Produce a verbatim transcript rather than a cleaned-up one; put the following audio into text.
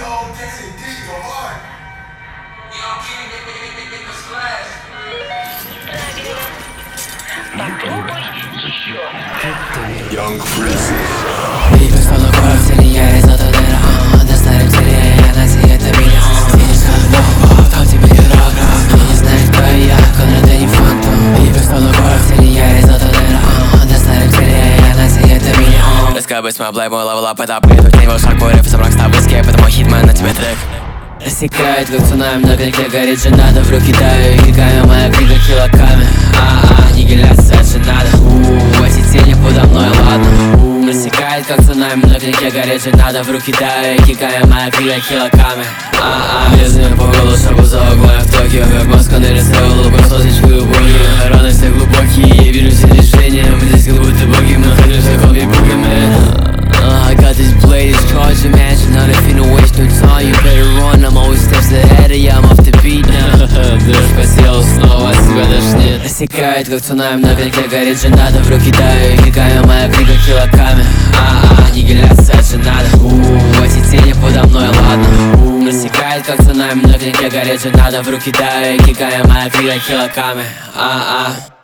Young Freezy. Видишь, стало кровь, сильнее изотодера. Доставим сильнее, на себе это меня. Видишь, как много, там тебе не рак. Не знаешь, кто я, Конрад, ты не фантом. Видишь, стало кровь, сильнее изотодера. Доставим сильнее, на себе это меня. Раскабы с моей блейб, мой левел-ап, это апгрейд. У него шаг, мой реф, собрак, став виски, потому хитмен на тебе трек. Рассекает, как цунами, на огоньке горит женада. В руки даю, и гигами, моя книга килоками. А-а, аннигиляция женада. У-у-у, эти тени подо мной, ладно. Рассекает, как цунами, на огоньке горит женада. В руки даю, и гигами, моя книга килоками. А-а, лезвие по голу, шагу за углом в Токио. Как Москва нарисовал лбом сосочку и боги. Радости глубокие, я вижу все решения. Мы здесь как будто боги, мы ходим за колби бугами. I got this blade, it's charged, imagine how they finna waste no time. You better run, I'm always steps ahead of you, I'm off the beat now. Дрожь по телу, снова себя тошнит. Рассекает, как цунами, на огоньке горит женада. В руки даю, и гигами, моя книга килоками. А-а, аннигиляция женада. У-у-у, эти тени подо мной, ладно. Рассекает, как цунами, на огоньке горит женада. В руки даю, и гигами, моя книга килоками. А-а.